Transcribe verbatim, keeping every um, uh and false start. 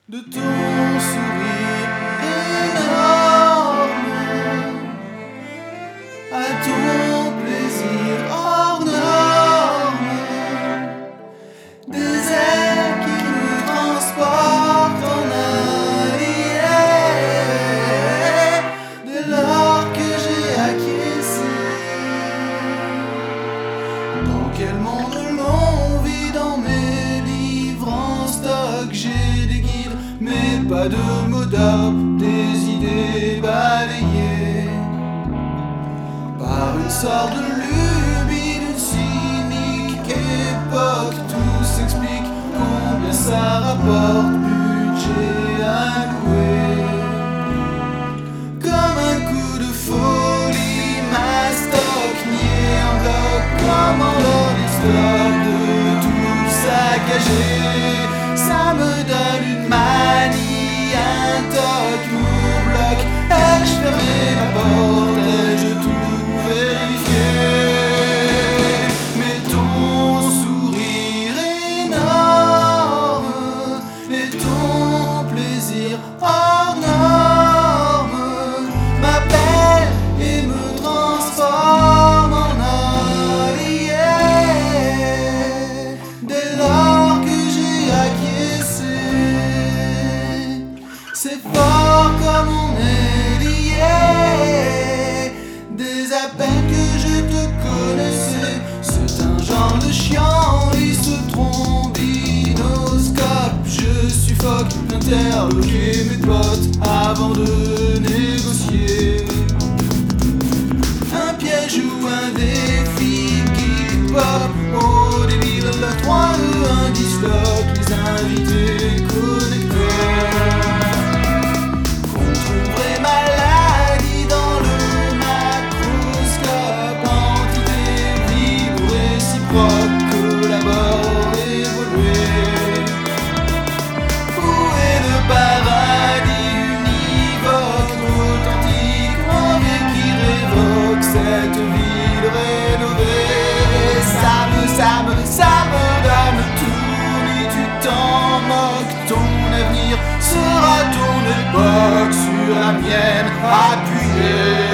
de ton sourire énorme, à ton plaisir hors norme, des ailes qui nous transportent en alliés, dès lors que j'ai acquiescé. Dans quel monde l'on vit dans mes livres en stock? J'ai des guides, mais pas de mots d'ordre, des idées balayées par une sorte de lubie d'une cynique époque. Tout s'explique, combien ça rapporte, budget alloué. Comme un coup de folie, ma stock nié en bloc, commandant l'histoire de tout saccager. Ça me donne une manie, un toc nous bloque. Ai-je fermé la porte? Ai-je tout vérifié? Mais ton sourire énorme et ton plaisir hors norme m'appelle et me transforme en allié, dès lors que j'ai acquiescé. C'est fort comme on est lié, dès à peine que je te connaissais. C'est un genre de chiant, lisse trombinoscope. Je suffoque d'interloquer mes potes avant de négocier un piège ou un défi geek-pop. Au débit de la trois E, un disloque, les invités connectés contre une vraie maladie dans le macroscope. Entité vibre réciproque, collabore, évoluer. Où est le paradis univoque, authentique, envie qui révoque cette ville rénovée? Ça me, ça me, ça me donne tout, mais tu t'en moques. Ton avenir sera ton époque sur la mienne appuyée.